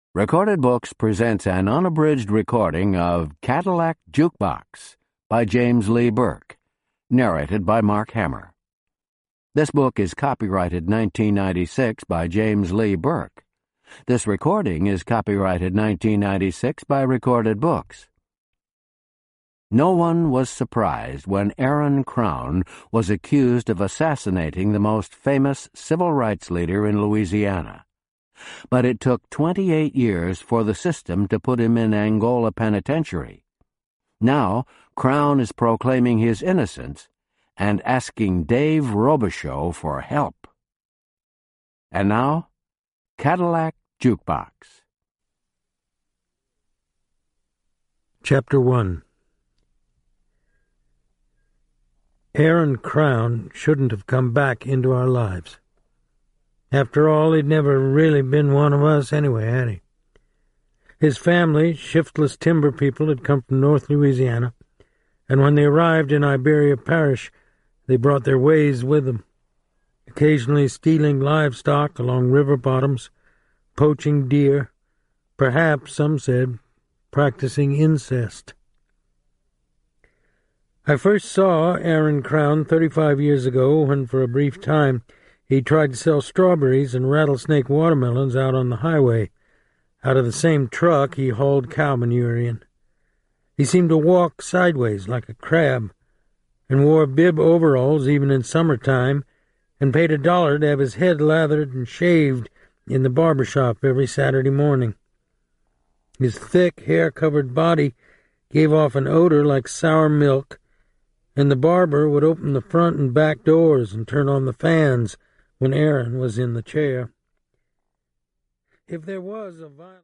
Recorded Books presents an unabridged recording of Cadillac Jukebox by James Lee Burke, narrated by Mark Hammer. This book is copyrighted 1996 by James Lee Burke. This recording is copyrighted 1996 by Recorded Books. No one was surprised when Aaron Crown was accused of assassinating the most famous civil rights leader in Louisiana. But it took 28 years for the system to put him in Angola Penitentiary. Now, Crown is proclaiming his innocence and asking Dave Robichaux for help. And now, Cadillac Jukebox. Chapter 1. Aaron Crown shouldn't have come back into our lives. After all, he'd never really been one of us anyway, had he? His family, shiftless timber people, had come from North Louisiana, and when they arrived in Iberia Parish, they brought their ways with them, occasionally stealing livestock along river bottoms, poaching deer, perhaps, some said, practicing incest. I first saw Aaron Crown 35 years ago when, for a brief time, he tried to sell strawberries and rattlesnake watermelons out on the highway. Out of the same truck he hauled cow manure in. He seemed to walk sideways like a crab, and wore bib overalls even in summertime, and paid $1 to have his head lathered and shaved in the barber shop every Saturday morning. His thick, hair-covered body gave off an odor like sour milk, and the barber would open the front and back doors and turn on the fans when Aaron was in the chair. If there was a violent